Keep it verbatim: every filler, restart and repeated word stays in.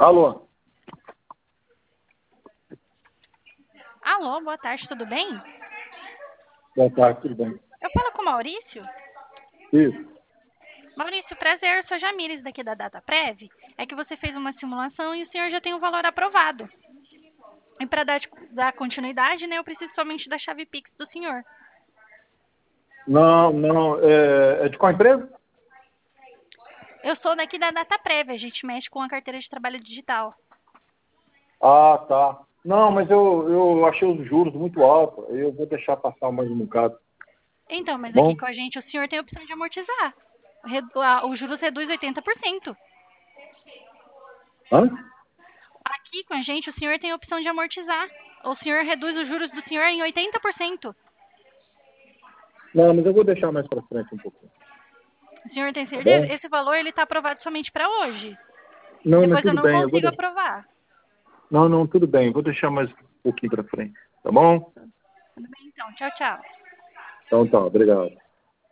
Alô? Alô, boa tarde, tudo bem? Boa tarde, tudo bem? Eu falo com o Maurício. Isso. Maurício, prazer, eu sou Jamires daqui da DataPrev. É que você fez uma simulação e o senhor já tem o valor aprovado. E para dar, dar continuidade, né, eu preciso somente da chave Pix do senhor. Não, não, é, é de qual empresa? Eu sou daqui da DataPrev, a gente mexe com a carteira de trabalho digital. Ah, tá. Não, mas eu, eu achei os juros muito altos, aí eu vou deixar passar mais um bocado. Então, mas aqui Bom? com a gente o senhor tem a opção de amortizar. Redu- a- Os juros reduz oitenta por cento. Hã? Aqui com a gente o senhor tem a opção de amortizar. O senhor reduz os juros do senhor em oitenta por cento. Não, mas eu vou deixar mais pra frente um pouquinho. O senhor tem Tá certeza? bom? Esse valor ele está aprovado somente para hoje. Não, mas Depois eu tudo não bem, eu vou consigo deixar. aprovar. Não, não, tudo bem, eu vou deixar mais um pouquinho pra frente. Tá bom? Tudo bem, então. Tchau, tchau. Então tá, obrigado.